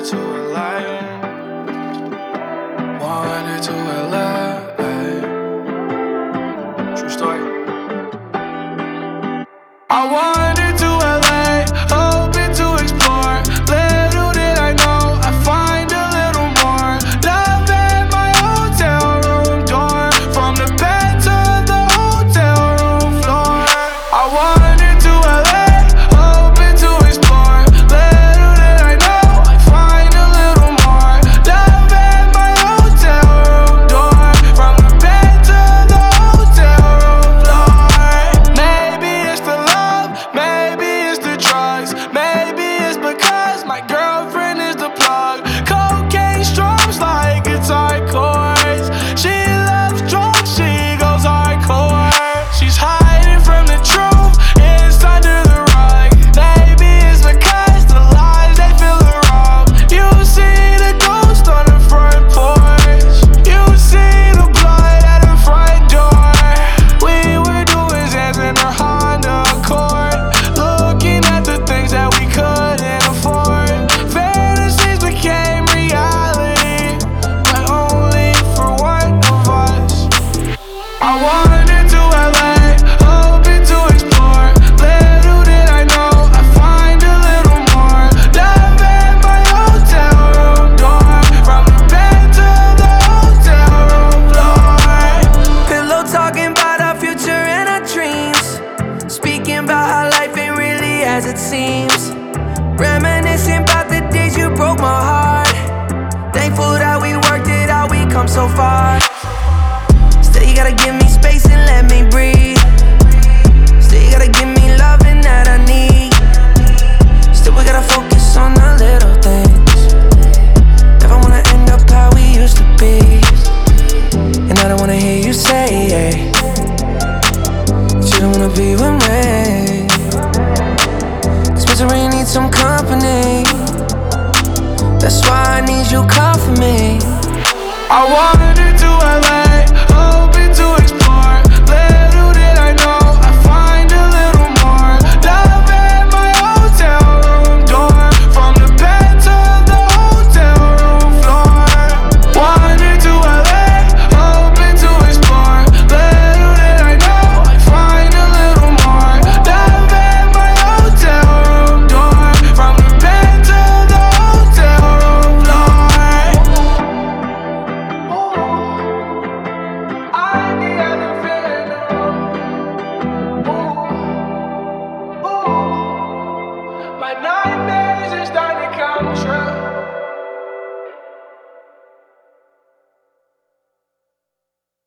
to LA. Wanted to LA. True story. I wanted to LA, hoping to explore. Little did I know I'd find a little more. Love at my hotel room door, from the bed to the hotel room floor. I wanted to LA, hoping to explore. Little did I know I'd find a little more. Love at my hotel room door, from the bed to the hotel room floor. Maybe it's the love, maybe it's the drugs, maybe it's because my girlfriend is the plug. Cocaine strums like guitar chords. She loves drugs, she goes hardcore. She's hiding from the truth, it's under the rug. Maybe it's because the lies, they feel the rub. You see the ghost on the front porch, you see the blood at the front door. We were doing Zans in our Honda Accord, looking at the things that we couldn't afford. Fantasies became reality, but only for one of us. I wanted to LA, hoping to explore. Little did I know I'd find a little more. Love at my hotel room door, from the bed to the hotel room floor. Pillow talking about our future and our dreams, speaking about how life ain't really as it seems. Reminiscing about the days you broke my heart. Thankful that we worked it out, we come so far. Still you gotta give me space and let me breathe. Still you gotta give me loving that I need. Still we gotta focus on the little things. Never wanna end up how we used to be. And I don't wanna hear you say that you don't wanna be with me. Cause misery needs some company. That's why I need you, call for me. I wanted to LA,